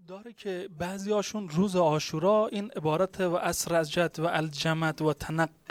داره که بعضی هاشون روز عاشورا این عبارت و اسرجت و الجمت و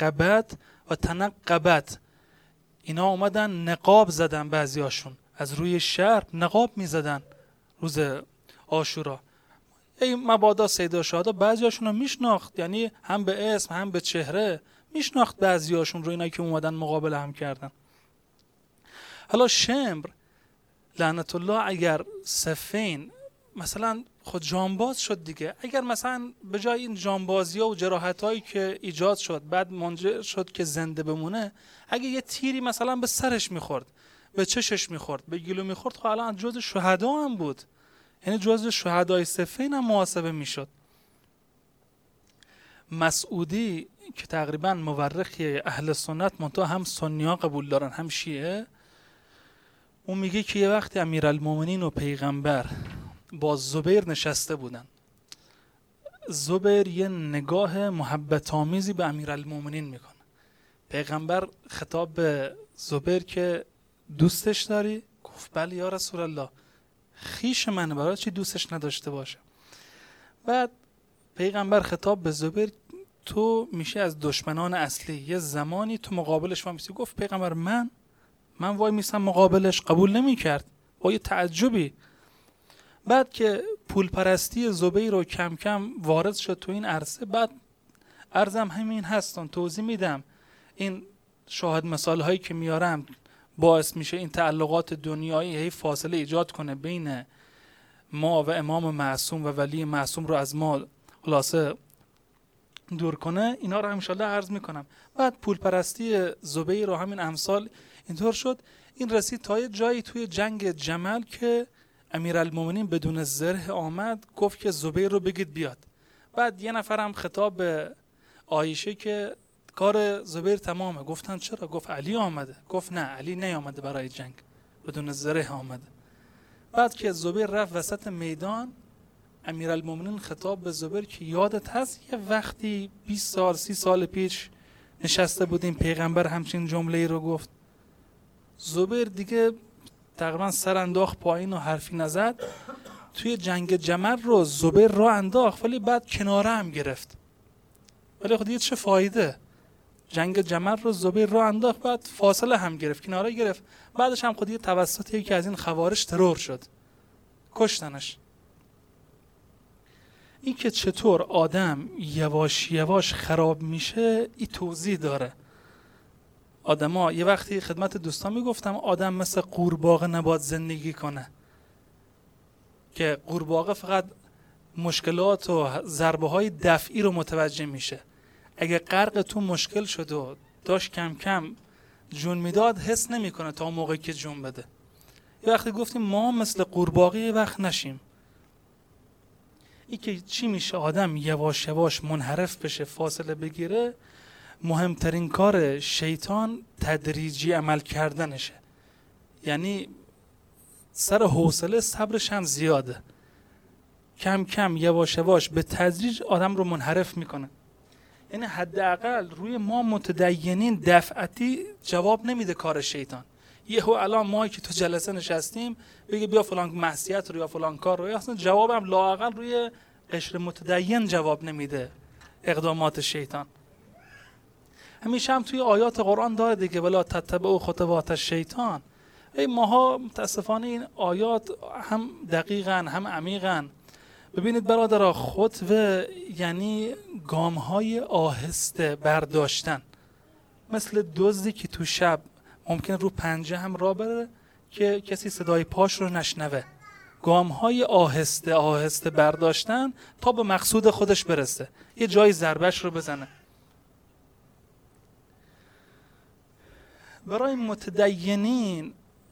تنقبت اینا اومدن نقاب زدن، بعضی هاشون از روی شهر نقاب می زدن روز عاشورا. این مبادا سید شهدا بعضی هاشون رو میشناخت، یعنی هم به اسم هم به چهره میشناخت بعضی هاشون رو، اینا که اومدن مقابله هم کردن. حالا شمر لعنت الله اگر صفین مثلا خود جانباز شد دیگه، اگر مثلا به جای این جانبازی ها و جراحت هایی که ایجاد شد بعد منجر شد که زنده بمونه، اگه یه تیری مثلا به سرش میخورد، به چشش میخورد، به گلو میخورد، خب الان جز شهدا هم بود، یعنی جز شهدای صفین هم محاسبه میشد. مسعودی که تقریبا مورخی اهل سنت منتها هم سنی ها قبول دارن هم شیعه، اون میگه که یه وقتی امیرالمومنین و پیغمبر با زبیر نشسته بودن، زبیر یه نگاه محبت آمیزی به امیرالمومنین میکنه، پیغمبر خطاب به زبیر که دوستش داری؟ گفت بله یا رسول الله، خیش منه، برای چی دوستش نداشته باشه؟ بعد پیغمبر خطاب به زبیر تو میشه از دشمنان اصلی، یه زمانی تو مقابلش وای میسی. گفت پیغمبر من وای میسم مقابلش؟ قبول نمی کرد با یه تعجبی. بعد که پول پرستی زبیر رو کم کم وارد شد تو این عرصه، بعد عرضم همین هستن توضیح میدم، این شاهد مثال هایی که میارم باعث میشه این تعلقات دنیایی هی فاصله ایجاد کنه بین ما و امام معصوم و ولی معصوم رو از ما خلاصه دور کنه. اینا رو انشالله عرض میکنم. بعد پول پرستی زبیر رو همین امثال اینطور شد، این رسید تا یه جایی توی جنگ جمل که امیرالمومنین بدون زره آمد، گفت که زبیر رو بگید بیاد. بعد یه نفرم خطاب به عایشه که کار زبیر تمامه. گفتن چرا؟ گفت علی آمده. گفت نه، علی نیامده برای جنگ، بدون زره آمده. بعد که زبیر رفت وسط میدان، امیرالمومنین خطاب به زبیر که یادت هست یه وقتی 20 سال 30 سال پیش نشسته بودیم پیغمبر همچین جمله‌ای رو گفت؟ زبیر دیگه تقریبا سر انداخت پایین و حرفی نزد. توی جنگ جمل رو زبیر را انداخت ولی بعد کناره هم گرفت. ولی خود دیگه چه فایده؟ جنگ جمل رو زبیر را انداخت، بعد فاصله هم گرفت، کناره گرفت. بعدش هم خود دیگه توسط یکی از این خوارج ترور شد، کشتنش. این که چطور آدم یواش یواش خراب میشه این توضیح داره. آدما یه وقتی خدمت دوستان میگفتم آدم مثل قورباغه نباید زندگی کنه، که قورباغه فقط مشکلات و ضربه های دفعی رو متوجه میشه. اگه غرق تو مشکل شد و داشت کم کم جون میداد حس نمیکنه تا موقعی که جون بده. یه وقتی گفتیم ما مثل قورباغه یه وقت نشیم. این که چی میشه آدم یواش یواش منحرف بشه، فاصله بگیره، مهمترین کار شیطان تدریجی عمل کردنشه. یعنی سر حوصله صبرش هم زیاده، کم کم یواش یواش به تدریج آدم رو منحرف میکنه. یعنی حداقل روی ما متدینین دفعتی جواب نمیده کار شیطان. یهو الان ما که تو جلسه نشستیم بگه بیا فلان معصیت رو یا فلان کار رو، اصلا جوابم لااقل روی قشر متدین جواب نمیده اقدامات شیطان. همیشه هم توی آیات قرآن داره دیگه ولا تتبعوا خطوات الشیطان. ماها متاسفانه این آیات هم دقیقاً هم عمیقاً. ببینید برادرها، خطوه یعنی گام‌های آهسته برداشتن، مثل دزدی که تو شب ممکن رو پنجه هم راه بره که کسی صدای پاش رو نشنوه. گام‌های آهسته آهسته برداشتن تا به مقصود خودش برسه، یه جایی ضربش رو بزنه. برای متدینین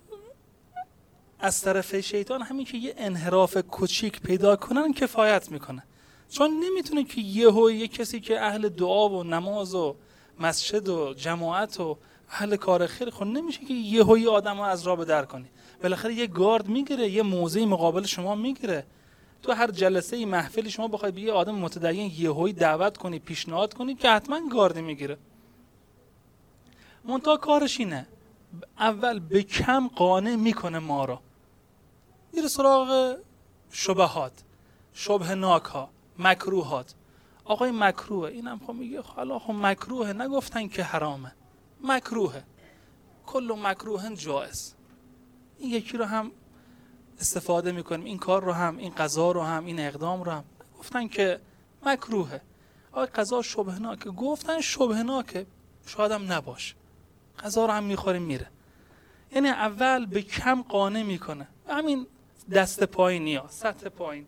از طرف شیطان همین که یه انحراف کوچیک پیدا کنن کفایت میکنه، چون نمیتونه که یه کسی که اهل دعا و نماز و مسجد و جماعت و اهل کار خیر، خود نمیشه که یه آدم رو از راه به در کنی. بالاخره یه گارد میگیره، یه موضعی مقابل شما میگیره. تو هر جلسه ای محفلی شما بخوای به یه آدم متدین یهویی دعوت کنی، پیشنهاد کنی، که حتما گارد میگیره. منتها کارش اینه اول به کم قانع میکنه ما رو، میره سراغ شبهات. شبهناک ها، مکروهات. آقای مکروه، اینم خب میگه حالا خب مکروه، نگفتن که حرامه، مکروهه، کل مکروه جائز. این یکی رو هم استفاده میکنیم، این کار رو هم، این غذا رو هم، این اقدام رو هم گفتن که مکروهه. آقای غذا شبهناکه، گفتن شبهناکه، شاید هم نباشه، غذا رو هم میخوریم میره. یعنی اول به کم قانع میکنه، همین دست پایینی ها، سطح پایین.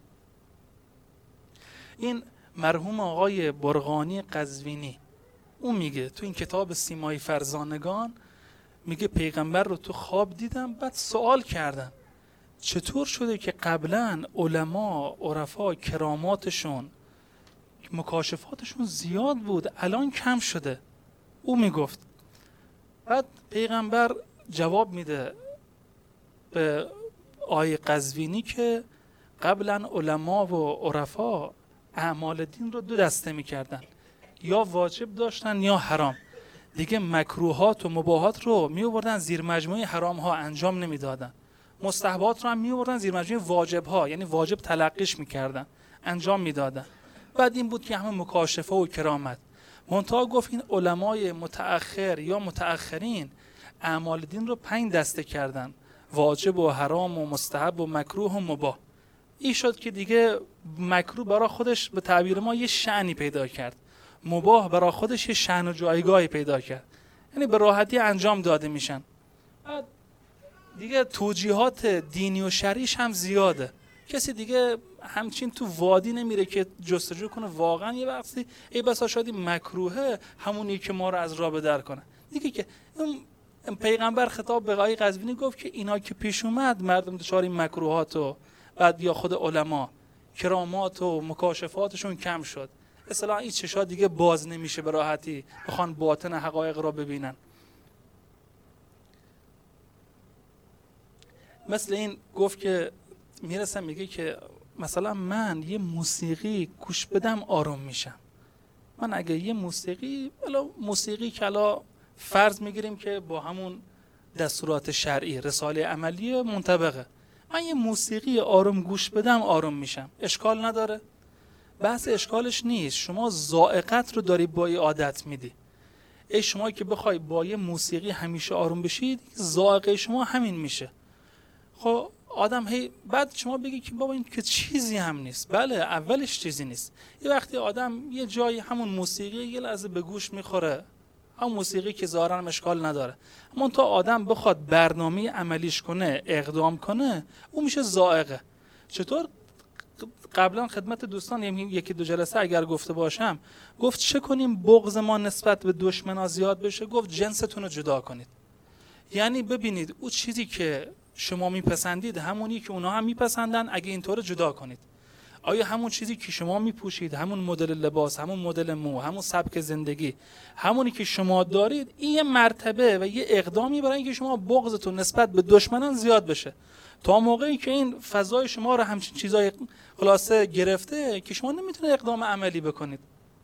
این مرحوم آقای برقانی قزوینی اون میگه تو این کتاب سیمای فرزانگان، میگه پیغمبر رو تو خواب دیدم، بعد سوال کردم چطور شده که قبلا علما، عرفا، کراماتشون، مکاشفاتشون زیاد بود الان کم شده. او میگفت، بعد پیغمبر جواب میده به آقای قزوینی که قبلا علما و عرفا اعمال دین رو دو دسته میکردن، یا واجب داشتن یا حرام. دیگه مکروهات و مباحات رو میوردن زیر مجموعه حرام ها انجام نمیدادن، مستحبات رو هم میوردن زیر مجموعه واجب ها، یعنی واجب تلقیش میکردن، انجام میدادن. بعد این بود که همون مکاشفه و کرامت. منتها گفت این علمای متأخر یا متأخرین اعمال دین رو 5 دسته کردن، واجب و حرام و مستحب و مکروه و مباح. این شد که دیگه مکروه برای خودش به تعبیر ما یه شأنی پیدا کرد، مباح برای خودش یه شأن و جایگاهی پیدا کرد، یعنی به راحتی انجام داده میشن. بعد دیگه توجیهات دینی و شرعیش هم زیاده، کسی دیگه همچین تو وادی نمیره که جستجو کنه واقعا یه وقتی ای بسا شاید مکروهه همونی که ما رو از راه بدر کنه دیگه. که پیغمبر خطاب به آقای قزوینی گفت که اینا که پیش اومد مردم دچار این مکروهات و بعد یا خود علما کرامات و مکاشفاتشون کم شد، اصلا این چشا دیگه باز نمیشه به راحتی بخوان باطن حقایق را ببینن. مثل این گفت که میرسم میگه که مثلا من یه موسیقی گوش بدم آروم میشم. من اگه یه موسیقی که الان فرض میگیریم که با همون دستورات شرعی رساله عملی منطبقه، من یه موسیقی آروم گوش بدم آروم میشم، اشکال نداره؟ بحث اشکالش نیست، شما ذائقت رو داری با یه عادت میدی. ای شما که بخوای با یه موسیقی همیشه آروم بشید، ذائقه شما همین میشه. خب آدم هی بعد شما بگی که بابا این که چیزی هم نیست. بله اولش چیزی نیست، یه وقتی آدم یه جایی همون موسیقی یه لحظه به گوش میخوره، همون موسیقی که ظاهرا اشکال نداره، اما تا آدم بخواد برنامه عملیش کنه، اقدام کنه، اون میشه ذائقه. چطور؟ قبلا خدمت دوستان یکی دو جلسه اگر گفته باشم، گفت چه کنیم بغض ما نسبت به دشمنا زیاد بشه؟ گفت جنستون رو جدا کنید. یعنی ببینید اون چیزی که شما میپسندید همونی که اونا هم میپسندن، اگه اینطور جدا کنید. آیا همون چیزی که شما میپوشید، همون مدل لباس، همون مدل مو، همون سبک زندگی، همونی که شما دارید، این یه مرتبه و یه اقدامی برای اینکه شما بغضتون نسبت به دشمنان زیاد بشه. تا موقعی که این فضای شما رو همچین چیزای خلاصه گرفته که شما نمیتونه اقدام عملی بکنید.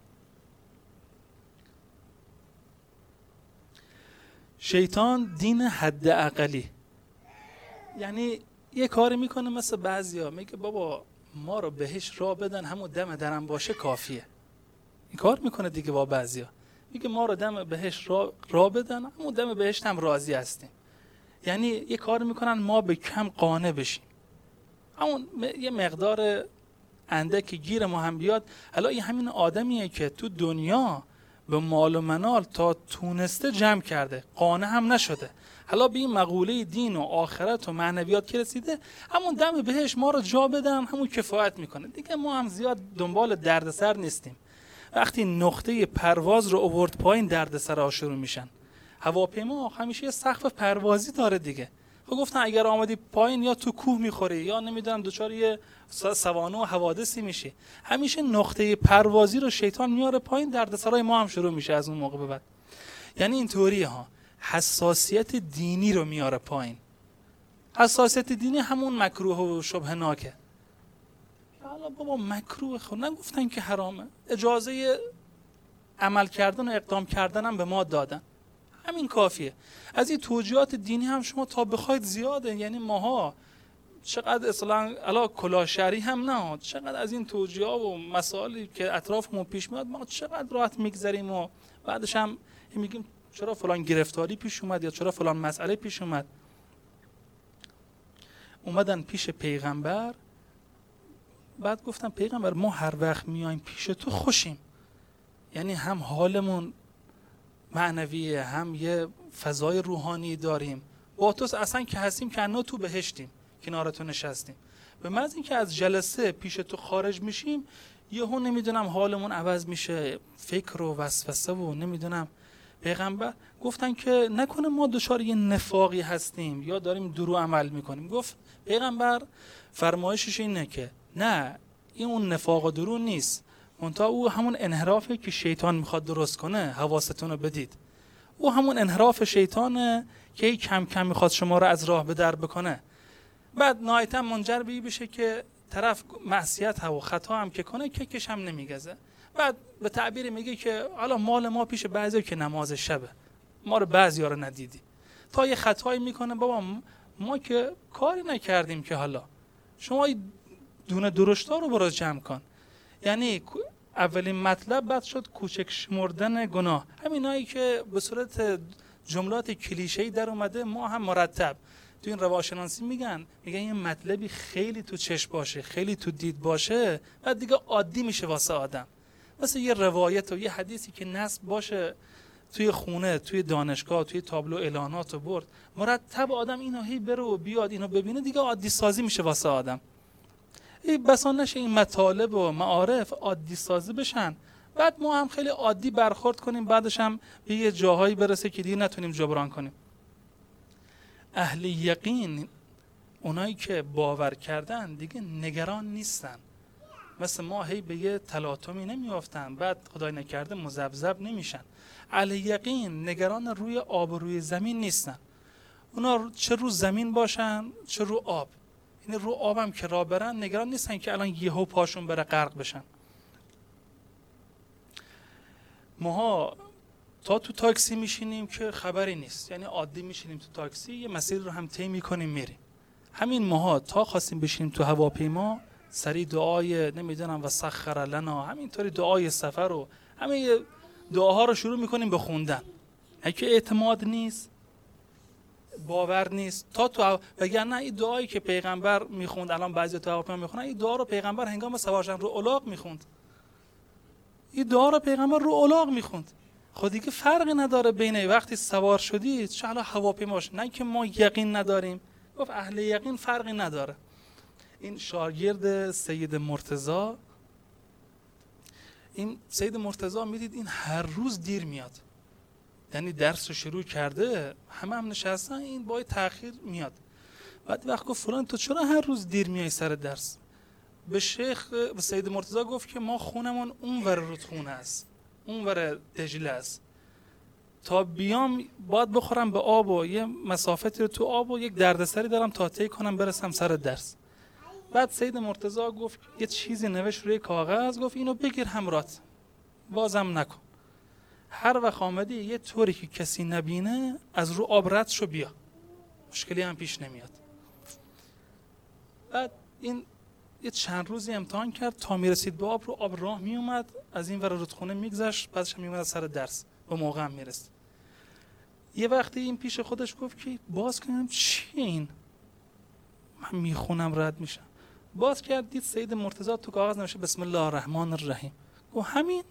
شیطان دین حد اقلی، یعنی یه کاری میکنه مثل بعضیا، میگه بابا ما رو بهش راه بدن، همون دم درم باشه کافیه. این کار میکنه دیگه با بعضیا، میگه ما رو دم بهش راه بدن، همون دم بهش هم راضی هستیم. یعنی یه کار میکنن ما به کم قانع بشیم، همون یه مقدار اندکی گیر ما هم بیاد. حالا این همین آدمیه که تو دنیا به مال و منال تا تونسته جمع کرده، قانع هم نشده، حالا به این مقوله دین و آخرت و معنویات که رسیده، همون دم بهش ما رو جا بدن، همون کفایت میکنه دیگه. ما هم زیاد دنبال دردسر نیستیم. وقتی نقطه پرواز رو آورد پایین، دردسرها شروع میشن. هواپیما همیشه یه سقف پروازی داره دیگه. خب گفتن اگر آمدی پایین یا تو کوه میخوری یا نمیدونم دوچار یه سوانه و حوادثی میشی. همیشه نقطه پروازی رو شیطان میاره پایین، دردسرای ما هم شروع میشه از اون موقع به بعد. یعنی اینطوریه ها، حساسیت دینی رو میاره پایین. حساسیت دینی همون مکروه و شبهناکه. حالا بابا مکروه، خب نگفتن که حرامه، اجازه عمل کردن و اقدام کردن هم به ما دادن، همین کافیه. از این توجیهات دینی هم شما تا بخواید زیاده. یعنی ماها چقدر اصلا علا کلاه شهری هم نه، چقدر از این توجیه ها و مسائلی که اطرافمون پیش میاد ما چقدر راحت میگذریم و بعدش هم میگیم چرا فلان گرفتاری پیش اومد یا چرا فلان مسئله پیش اومد. اومدن پیش پیغمبر، بعد گفتم پیغمبر ما هر وقت میایم پیش تو خوشیم، یعنی هم حالمون معنویه هم یه فضای روحانی داریم، با تو اصلا که هستیم که انا تو بهشتیم کنار تو نشستیم، به محض اینکه از جلسه پیش تو خارج میشیم یهو نمیدونم حالمون عوض میشه، فکر و وسوسه و نمیدونم. پیغمبر گفتن که نکنه ما دچار یه نفاقی هستیم یا داریم درو عمل میکنیم. گفت پیغمبر فرمایشش اینه که نه، این اون نفاق و درو نیست، منتها او همون انحرافه که شیطان میخواد درست کنه، حواستون رو بدید. او همون انحراف شیطانه که کم کم میخواد شما رو از راه به در بکنه، بعد نهایتا منجر به بشه که طرف معصیت و خطا هم که کنه ککش هم نمیگزه. بعد به تعبیر میگه که حالا مال ما پیش بعضی که نماز شبه، ما رو بعضیا رو ندیدی، تا یه خطایی میکنه بابا ما که کاری نکردیم که حالا شما دونه درشتا رو برو جمع کن. یعنی اولین مطلب بعد شد کوچک شمردن گناه، همینایی که به صورت جملات کلیشه‌ای در اومده ما هم مرتب تو این روانشناسی میگن یه مطلبی خیلی تو چشم باشه، خیلی تو دید باشه، بعد دیگه عادی میشه واسه آدم. مثل یه روایت و یه حدیثی که نصب باشه توی خونه، توی دانشگاه، توی تابلو اعلانات و برد، مرتب آدم اینو هی بره و بیاد اینو ببینه، دیگه عادی سازی میشه واسه آدم. بسا نشه این مطالب و معارف عادی سازی بشن، بعد ما هم خیلی عادی برخورد کنیم، بعدش هم به یه جاهایی برسه که دیگه نتونیم جبران کنیم. اهل یقین، اونایی که باور کردن دیگه نگران نیستن، مثل ما هی به یه تلاطمی نمیافتن، بعد خدای نکرده مذبذب نمیشن. اهل یقین نگران روی آب و روی زمین نیستن، اونا چه رو زمین باشن چه رو آب، یعنی رو آبم که راه برن نگران نیستن که الان یهو پاشون بره غرق بشن. ماها تا تو تاکسی میشینیم که خبری نیست، یعنی عادی میشینیم تو تاکسی، یه مسیر رو هم طی میکنیم میریم. همین ماها تا خواستیم بشینیم تو هواپیما سری دعای نمیدونم و سخر لنا، همینطوری دعای سفر و همه دعاها رو شروع میکنیم به خوندن. اگه اعتماد نیست، باور نیست، تا تو وگرنه این دعایی که پیغمبر میخوند، الان بعضی تو هواپیما میخونن، این دعا رو پیغمبر هنگام سوار شدن رو الاغ میخوند. این دعا رو پیغمبر رو الاغ میخوند. خود دیگه فرقی نداره بین وقتی سوار شدید چه حالا هواپیما باشه، نه که ما یقین نداریم. گفت اهل یقین فرقی نداره. این شاگرد سید مرتضی، این سید مرتضی میدید این هر روز دیر میاد، یعنی درس رو شروع کرده همه هم نشستن، این با تأخیر میاد. بعد وقت گفت فلان تو چرا هر روز دیر میای سر درس؟ به شیخ به سید مرتضی گفت که ما خونمون اونور رودخونه است، اونور دجله است، تا بیام باید بخورم به آب و یه مسافتی رو تو آب و یک دردسری دارم تا طی کنم برسم سر درس. بعد سید مرتضی گفت یه چیزی نوشت روی کاغذ، گفت اینو بگیر همرات، بازم نکن، هر وقت آمدی یه طوری که کسی نبینه از رو آب رد شو بیا، مشکلی هم پیش نمیاد. بعد این یه چند روزی امتحان کرد تا میرسید به آب، رو آب راه میومد، از این ور رودخونه میگذشت، بعدش میومد سر درس، به موقع هم میرسید. یه وقتی این پیش خودش گفت که باز کنم چیه این، من میخونم رد میشم. باز کرد دید سید مرتضی تو کاغذ نوشته بسم الله الرحمن الرحیم. گفت همین.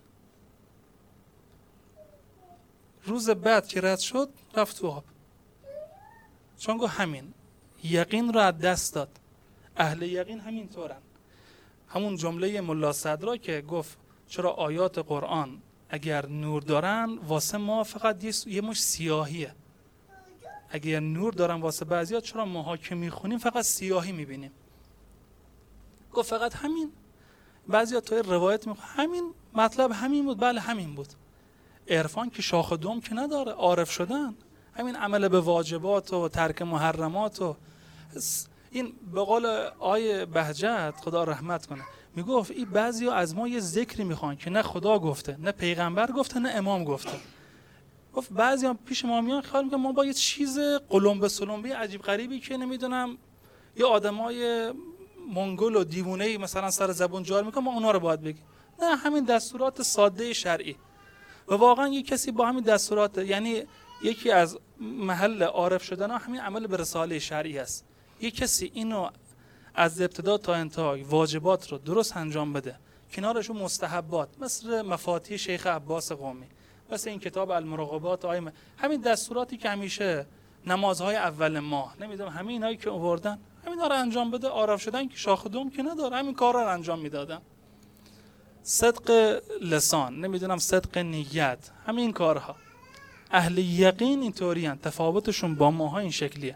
روز بعد که رد شد رفت تو آب، چون گفت همین یقین رو از دست داد. اهل یقین همین طورن. همون جمله ملا صدرا که گفت چرا آیات قرآن اگر نور دارن واسه ما فقط یه مش سیاهیه، اگر نور دارن واسه بعضیا چرا ماها که میخونیم فقط سیاهی میبینیم. گفت فقط همین. بعضیا توی روایت میگن همین مطلب همین بود. بله همین بود. عرفان که شاخ و دم که نداره، عارف شدن همین عمل به واجبات و ترک محرمات و این به قول آیه بهجت خدا رحمت کنه میگفت این بعضیا از ما یه ذکری میخوان که نه خدا گفته، نه پیغمبر گفته، نه امام گفته. گفت بعضیا پیش ما میان خیال میکنن ما با یه چیز قلمبه سلمبه عجیب غریبی که نمیدونم یا آدمای منگول و دیوونه‌ای مثلا سر زبون جار میکنه، ما اونا رو باید بگیم. نه، همین دستورات ساده شرعی. و واقعا یک کسی با همین دستورات، یعنی یکی از محل عارف شدن ها همین عمل به رساله شرعی است. یک کسی اینو از ابتدا تا انتهای واجبات رو درست انجام بده، کنارشون مستحبات مثل مفاتیح شیخ عباس قمی، مثل این کتاب المراقبات همین دستوراتی که همیشه نمازهای اول ماه نمیدونم همین اینایی که آوردن، همینا رو انجام بده. عارف شدن که شاخ دوم که نداره، همین کارا رو انجام میدادن. صدق لسان، نمیدونم صدق نیت، همین کارها. اهل یقین اینطوری هستند، تفاوتشون با ماها این شکلیه.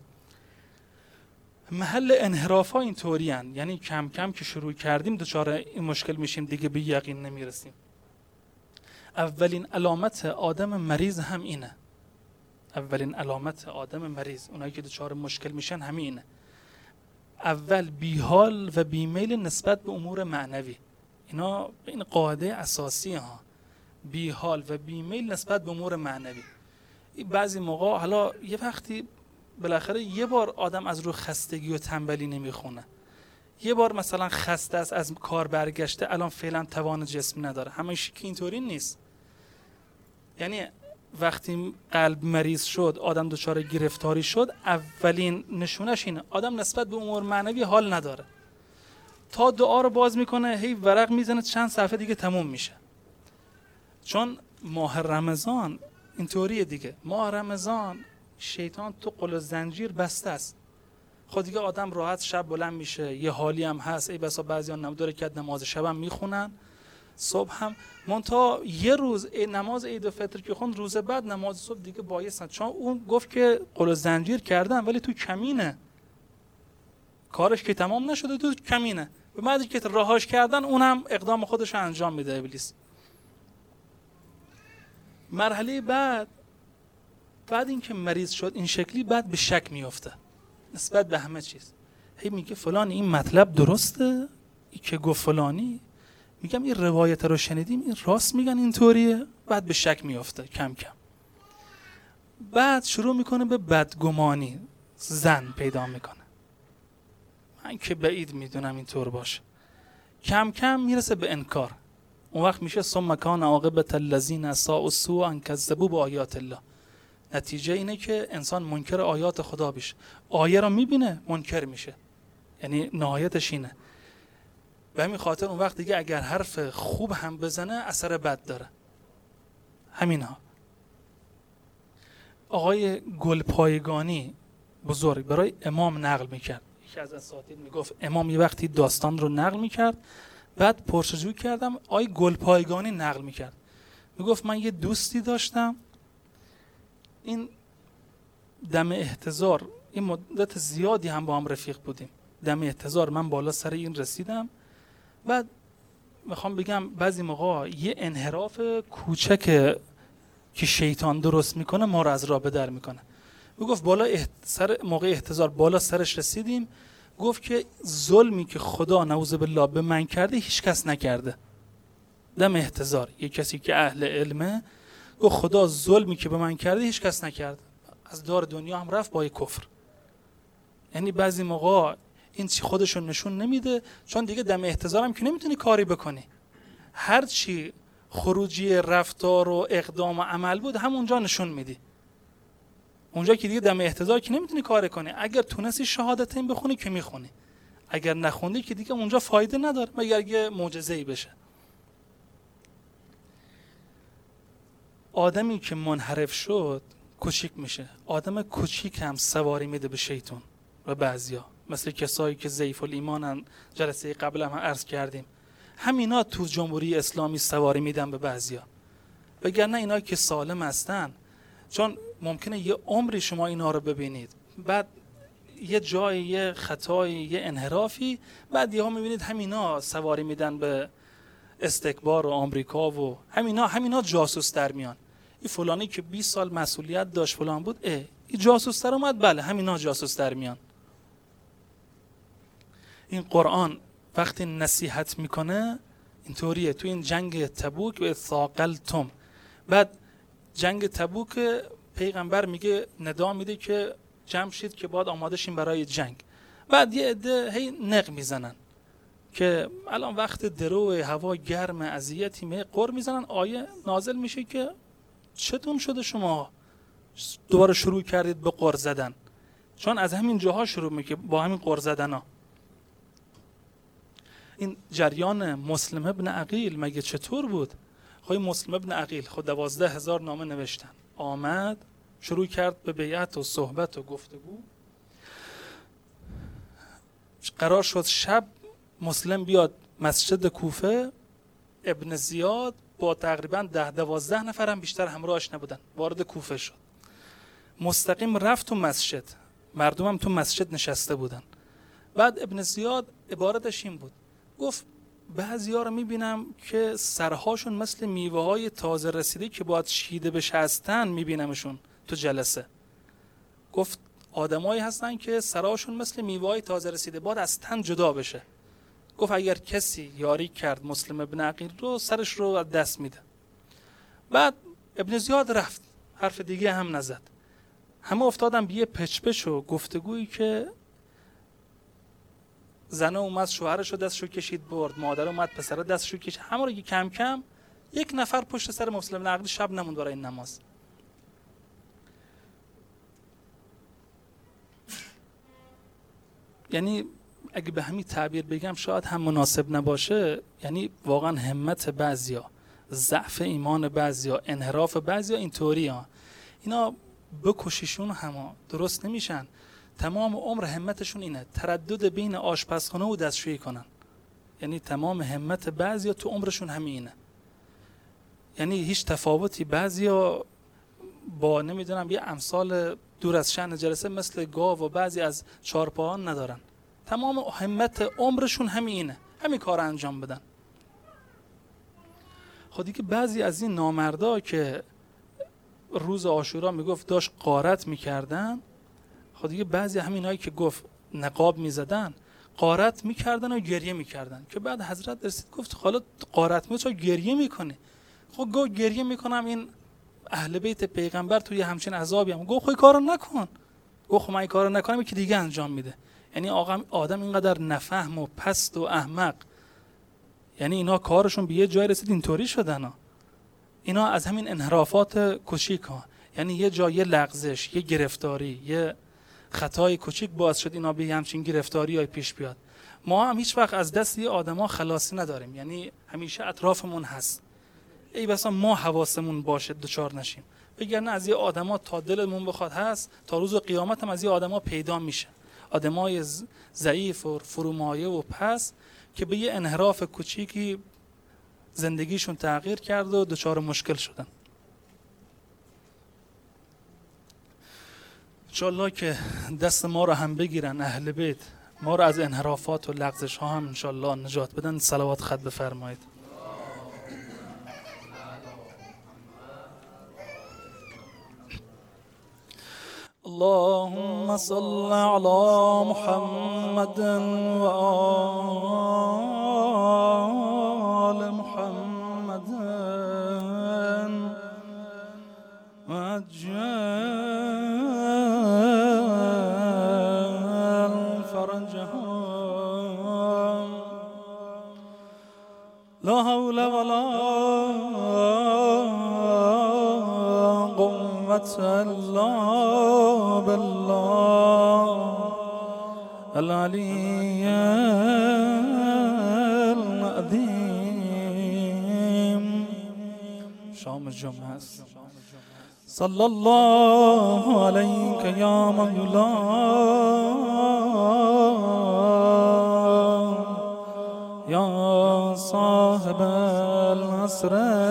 محل انحراف ها اینطوری هستند، یعنی کم کم که شروع کردیم دچار این مشکل میشیم، دیگه به یقین نمیرسیم. اولین علامت آدم مریض هم اینه. اولین علامت آدم مریض، اونایی که دچار مشکل میشن همینه. اول بیحال و بیمیل نسبت به امور معنوی. اینا این قاعده اساسی ها، بیحال و بیمیل نسبت به امور معنوی. بعضی موقع حالا یه وقتی بالاخره یه بار آدم از رو خستگی و تنبلی نمیخونه، یه بار مثلا خسته است، از کار برگشته، الان فعلا توان جسمی نداره. همیشه که اینطوری نیست. یعنی وقتی قلب مریض شد، آدم دچار گرفتاری شد، اولین نشونش اینه آدم نسبت به امور معنوی حال نداره. تا دعا رو باز میکنه هی ورق میزنه، چند صفحه دیگه تموم میشه. چون ماه رمضان اینطوریه دیگه. ماه رمضان شیطان تو قل و زنجیر بسته است. خود دیگه آدم راحت شب بلند میشه، یه حالی هم هست، ای بسا بعضیان نماز رکعت نماز شب هم میخونن، صبح هم. منتها یه روز نماز عید فطر که خوند، روز بعد نماز صبح دیگه بایستن، چون اون گفت که قل و زنجیر کردن ولی تو کمینه، کارش که تمام نشده، تو کمینه. به بعدی که راهاش کردن اونم اقدام خودش رو انجام میده ابلیس. مرحله بعد این که مریض شد این شکلی، بعد به شک میفته نسبت به همه چیز. هی میگه فلان این مطلب درسته، این که گفت فلانی، میگم این روایت رو شنیدیم، این راست میگن اینطوریه. بعد به شک میفته کم کم. بعد شروع میکنه به بدگمانی، زن پیدا میکنه. من که بعید میدونم اینطور باشه. کم کم میرسه به انکار. اون وقت میشه ثم کان عاقبة الذین اساءوا السوء ان کذبوا بآیات الله. نتیجه اینه که انسان منکر آیات خدا بشه. آیه رو میبینه منکر میشه، یعنی نهایتش اینه. به همین خاطر اون وقت دیگه اگر حرف خوب هم بزنه اثر بد داره. همین ها. آقای گلپایگانی بزرگ برای امام نقل میکرد. یکی از اساتید میگفت امام یه وقتی داستان رو نقل میکرد، بعد پرسجو کردم آقای گلپایگانی نقل میکرد. میگفت من یه دوستی داشتم، این دم احتضار، این مدت زیادی هم با هم رفیق بودیم. دم احتضار من بالا سر این رسیدم، بعد میخوام بگم بعضی موقع یه انحراف کوچک که شیطان درست میکنه ما رو از راه به در میکنه. میگفت بالا سر موقع احتضار بالا سرش رسیدیم، گفت که ظلمی که خدا نعوذ بالله به من کرده هیچ کس نکرده. دم احتضار یه کسی که اهل علمه گفت خدا ظلمی که به من کرده هیچ کس نکرده. از دار دنیا هم رفت با کفر. یعنی بعضی موقع این چی خودشون نشون نمیده، چون دیگه دم احتضار هم که نمیتونی کاری بکنی. هر چی خروجی رفتار و اقدام و عمل بود همونجا نشون میدی. اونجا که دیگه دم احتضار که نمیتونی کاری کنی. اگر تونستی شهادتین بخونی که میخونی، اگر نخوندی که دیگه اونجا فایده نداره مگر یه معجزه‌ای بشه. آدمی که منحرف شد کوچیک میشه. آدم کوچیک هم سواری میده به شیطان و بعضیا، مثل کسایی که ضعیف الایمانن، جلسه قبل هم عرض کردیم، همینا تو جمهوری اسلامی سواری میدن به بعضیا. وگرنه اینا که سالم هستن، چون ممکنه یه عمری شما اینا رو ببینید، بعد یه جای یه خطای یه انحرافی، بعد یهو میبینید همینا سواری میدن به استکبار و آمریکا و همینا جاسوس در میان. این فلانی که 20 سال مسئولیت داشت فلان بود، این جاسوس در اومد، بله همینا جاسوس در میان. این قرآن وقتی نصیحت میکنه اینطوریه. تو این جنگ تبوک و ثاقلتم، بعد جنگ تبوک پیغمبر میگه، ندا میده که جمع شید که باید آماده شین برای جنگ. بعد یه عده هی نق میزنن که الان وقت درو، هوا گرم، اذیتی، می قر میزنن. آیه نازل میشه که چطور شده شما دوباره شروع کردید به قر زدن؟ چون از همین جاها شروع میشه، با همین قر زدن ها. این جریان مسلم ابن عقیل مگه چطور بود؟ خود مسلم ابن عقیل خود 12,000 نامه نوشتن، آمد شروع کرد به بیعت و صحبت و گفتگو. قرار شد شب مسلم بیاد مسجد کوفه. ابن زیاد با تقریبا 10-12 نفر هم بیشتر همراهش نبودن، وارد کوفه شد. مستقیم رفت تو مسجد، مردم هم تو مسجد نشسته بودن. بعد ابن زیاد عبارتش این بود، گفت بعضی‌ها رو میبینم که سرهاشون مثل میوه‌های تازه رسیده که باید شیده بشه هستن، میبینمشون تو جلسه. گفت آدمایی هستن که سرهاشون مثل میوه‌های تازه رسیده باید از تن جدا بشه. گفت اگر کسی یاری کرد مسلم ابن عقیل رو، سرش رو از دست میده. بعد ابن زیاد رفت، حرف دیگه هم نزد. همه افتادن به یه پچ و گفتگویی که زنه اومد شوهرش رو دستشو کشید برد، مادر اومد پسر دستشو کشید، همه رو کم کم یک نفر پشت سر مسلم ابن عقیل شب نموند برای این نماز. یعنی اگه به همین تعبیر بگم شاید هم مناسب نباشه، یعنی واقعا همت بعضیا، ضعف ایمان بعضیا، انحراف بعضیا اینطوری ها. اینا بکشیشون هم درست نمیشن. تمام عمر همتشون اینه تردد بین آشپزخانه و دستشویی کنن. یعنی تمام همت بعضیا تو عمرشون همینه. یعنی هیچ تفاوتی بعضیا با نمیدونم یه امثال دور از شأن جلسه مثل گاو و بعضی از چارپاهان ندارن. تمام همت عمرشون همینه، همین کار انجام بدن. خودی که بعضی از این نامردا که روز عاشورا میگفت داشت غارت میکردن، خودی که بعضی همینایی که گفت نقاب میزدن غارت میکردن و گریه میکردن، که بعد حضرت رسید گفت حالا غارت میکنی چرا گریه میکنی؟ خب گفت گریه میکنم این اهل بیت پیغمبر توی همچین عذابی هم. گفت خب کارو نکن. گفت خب من این کارو نکنم یکی دیگه انجام میده. یعنی آدم اینقدر نفهم و پست و احمق، یعنی اینا کارشون به یه جای رسید اینطوری شدن ها. اینا از همین انحرافات کوچیک ها، یعنی یه جای لغزش، یه گرفتاری، یه خطای کوچیک باعث شد اینا به همچین گرفتاری های پیش بیاد. ما هم هیچ وقت از دست یه آدما خلاصی نداریم، یعنی همیشه اطرافمون هست. ای بسا ما حواسمون باشه دوچار نشیم، بگرنه از یه آدما تا دلمون بخواد هست، تا روز قیامت هم از یه آدما پیدا میشه. آدمای ضعیف و فرومایه و پس که به یه انحراف کوچیکی زندگیشون تغییر کرد و دچار مشکل شدن. انشالله که دست ما رو هم بگیرن اهل بیت، ما رو از انحرافات و لغزش ها هم انشالله نجات بدن. صلوات خط بفرمایید. اللهم صل على محمد وآل محمد وعجل فرجهم. لا حول ولا قوة إلا بالله العلي العظيم. شام الجمعة. صلى الله عليك يا مولاي يا صاحب العصر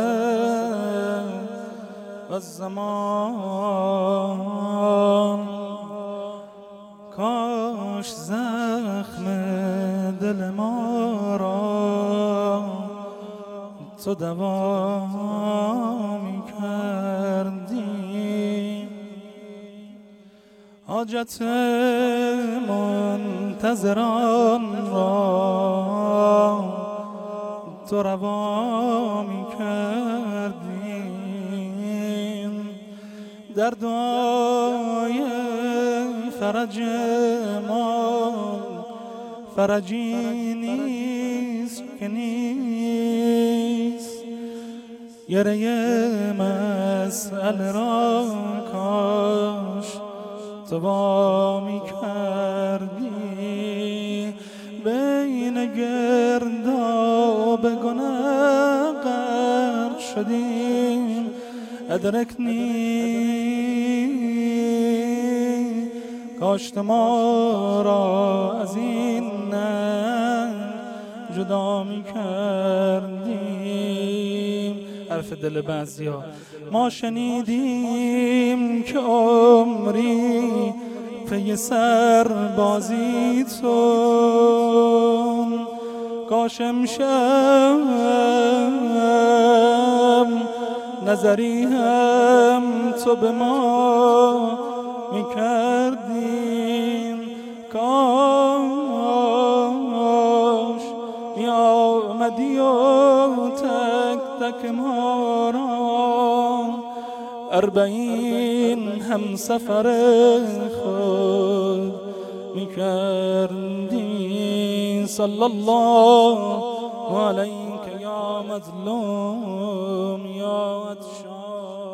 والزمان. کاش زخم دل ما را تو دوا می کردی، حاجت منتظران را تو روا می کردی. در دعای فرج ما فرجی نیست که نیست، گره مسئله را کاش تو وا می کردی. بین گرداب گناه غرق شدیم، ادرکنی کاش ما را از این ننگ جدا می کردیم. حرف دل بعضیا ما شنیدیم که عمری پی سربازی تو، کاش امشب نظری هم تو به ما میکردیم. کاش می آمدی و تک تک ما را 40 هم سفر خود میکردی. صلی الله علیک یا مظلوم یا عطشان.